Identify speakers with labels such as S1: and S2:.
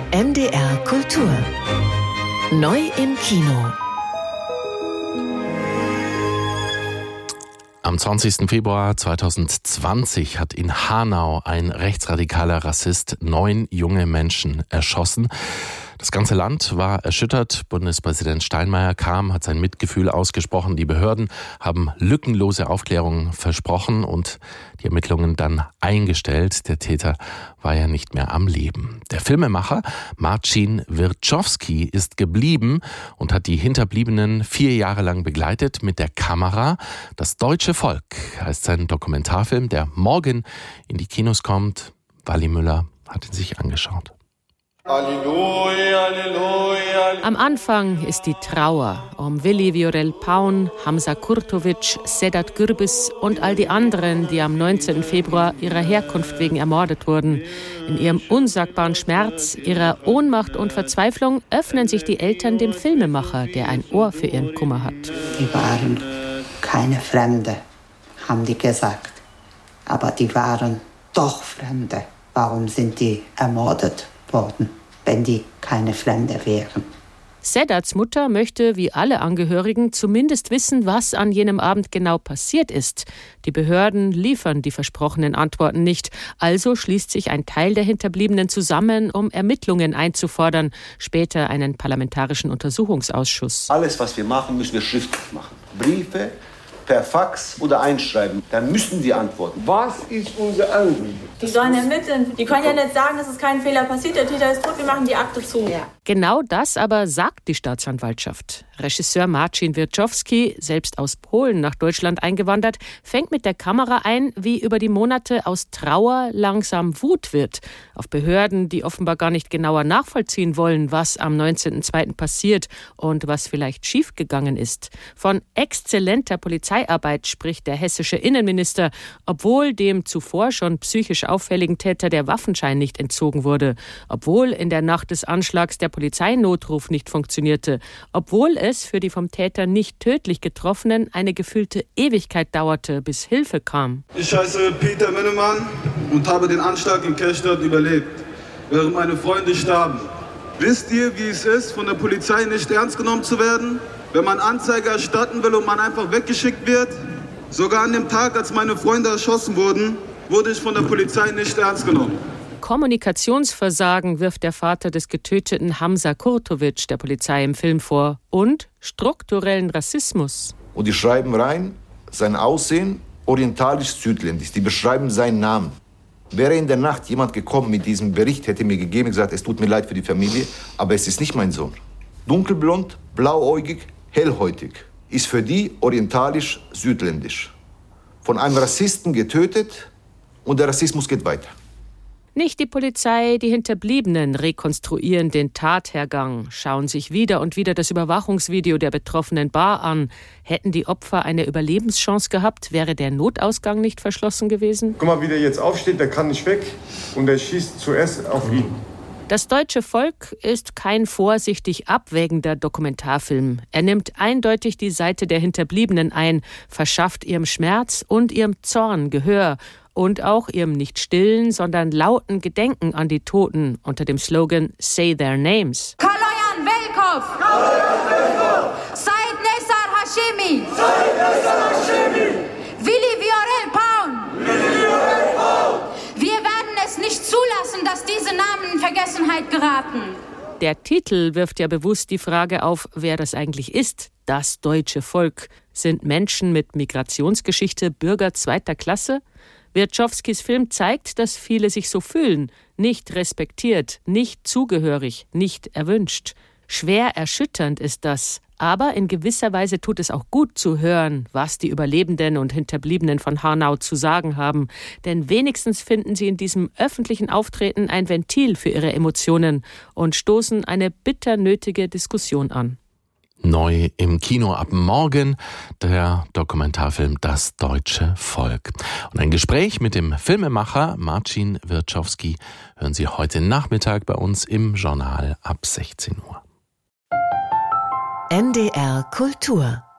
S1: NDR Kultur. Neu im Kino.
S2: Am 20. Februar 2020 hat in Hanau ein rechtsradikaler Rassist 9 junge Menschen erschossen. Das ganze Land war erschüttert. Bundespräsident Steinmeier kam, hat sein Mitgefühl ausgesprochen. Die Behörden haben lückenlose Aufklärung versprochen und die Ermittlungen dann eingestellt. Der Täter war ja nicht mehr am Leben. Der Filmemacher Marcin Wierczowski ist geblieben und hat die Hinterbliebenen 4 Jahre lang begleitet mit der Kamera. Das deutsche Volk heißt sein Dokumentarfilm, der morgen in die Kinos kommt. Wally Müller hat ihn sich angeschaut.
S3: Halleluja, Halleluja.
S4: Am Anfang ist die Trauer um Willi Viorel Paun, Hamza Kurtovic, Sedat Gürbüz und all die anderen, die am 19. Februar ihrer Herkunft wegen ermordet wurden. In ihrem unsagbaren Schmerz, ihrer Ohnmacht und Verzweiflung öffnen sich die Eltern dem Filmemacher, der ein Ohr für ihren Kummer hat.
S5: Die waren keine Fremde, haben die gesagt. Aber die waren doch Fremde. Warum sind die ermordet worden, wenn die keine Fremde wären?
S4: Sedats Mutter möchte, wie alle Angehörigen, zumindest wissen, was an jenem Abend genau passiert ist. Die Behörden liefern die versprochenen Antworten nicht. Also schließt sich ein Teil der Hinterbliebenen zusammen, um Ermittlungen einzufordern, später einen parlamentarischen Untersuchungsausschuss.
S3: Alles, was wir machen, müssen wir schriftlich machen. Briefe, per Fax oder einschreiben. Dann müssen die antworten. Was ist unser Anliegen?
S6: Die sollen ermitteln. Die können ja nicht sagen, dass es kein Fehler passiert. Der Täter ist tot, wir machen die Akte zu. Ja.
S4: Genau das aber sagt die Staatsanwaltschaft. Regisseur Marcin Wierczowski, selbst aus Polen nach Deutschland eingewandert, fängt mit der Kamera ein, wie über die Monate aus Trauer langsam Wut wird. Auf Behörden, die offenbar gar nicht genauer nachvollziehen wollen, was am 19.02. passiert und was vielleicht schiefgegangen ist. Von exzellenter Polizeiarbeit spricht der hessische Innenminister, obwohl dem zuvor schon psychisch auffälligen Täter der Waffenschein nicht entzogen wurde, obwohl in der Nacht des Anschlags der Polizeinotruf nicht funktionierte, obwohl es für die vom Täter nicht tödlich Getroffenen eine gefühlte Ewigkeit dauerte, bis Hilfe kam.
S7: Ich heiße Peter Minnemann und habe den Anschlag in Kerstadt überlebt, während meine Freunde starben. Wisst ihr, wie es ist, von der Polizei nicht ernst genommen zu werden? Wenn man Anzeige erstatten will und man einfach weggeschickt wird? Sogar an dem Tag, als meine Freunde erschossen wurden, wurde ich von der Polizei nicht ernst genommen.
S4: Kommunikationsversagen wirft der Vater des getöteten Hamza Kurtovic der Polizei im Film vor und strukturellen Rassismus.
S8: Und die schreiben rein, sein Aussehen orientalisch-südländisch. Die beschreiben seinen Namen. Wäre in der Nacht jemand gekommen mit diesem Bericht, hätte mir gegeben, gesagt, es tut mir leid für die Familie, aber es ist nicht mein Sohn. Dunkelblond, blauäugig, hellhäutig. Ist für die orientalisch-südländisch. Von einem Rassisten getötet und der Rassismus geht weiter.
S4: Nicht die Polizei, die Hinterbliebenen rekonstruieren den Tathergang, schauen sich wieder und wieder das Überwachungsvideo der betroffenen Bar an. Hätten die Opfer eine Überlebenschance gehabt, wäre der Notausgang nicht verschlossen gewesen?
S9: Guck mal, wie der jetzt aufsteht, der kann nicht weg und der schießt zuerst auf ihn.
S4: Das deutsche Volk ist kein vorsichtig abwägender Dokumentarfilm. Er nimmt eindeutig die Seite der Hinterbliebenen ein, verschafft ihrem Schmerz und ihrem Zorn Gehör und auch ihrem nicht stillen, sondern lauten Gedenken an die Toten unter dem Slogan Say Their Names.
S10: Kaloyan Velkov! Said Nessar Hashemi! Willi Viorel Paun! Wir werden es nicht zulassen, dass diese Namen in Vergessenheit geraten.
S4: Der Titel wirft ja bewusst die Frage auf, wer das eigentlich ist, das deutsche Volk. Sind Menschen mit Migrationsgeschichte Bürger zweiter Klasse? Wierczowskis Film zeigt, dass viele sich so fühlen, nicht respektiert, nicht zugehörig, nicht erwünscht. Schwer erschütternd ist das, aber in gewisser Weise tut es auch gut zu hören, was die Überlebenden und Hinterbliebenen von Hanau zu sagen haben, denn wenigstens finden sie in diesem öffentlichen Auftreten ein Ventil für ihre Emotionen und stoßen eine bitter nötige Diskussion an.
S2: Neu im Kino ab morgen der Dokumentarfilm Das deutsche Volk. Und ein Gespräch mit dem Filmemacher Marcin Wierczowski hören Sie heute Nachmittag bei uns im Journal ab 16 Uhr.
S1: NDR Kultur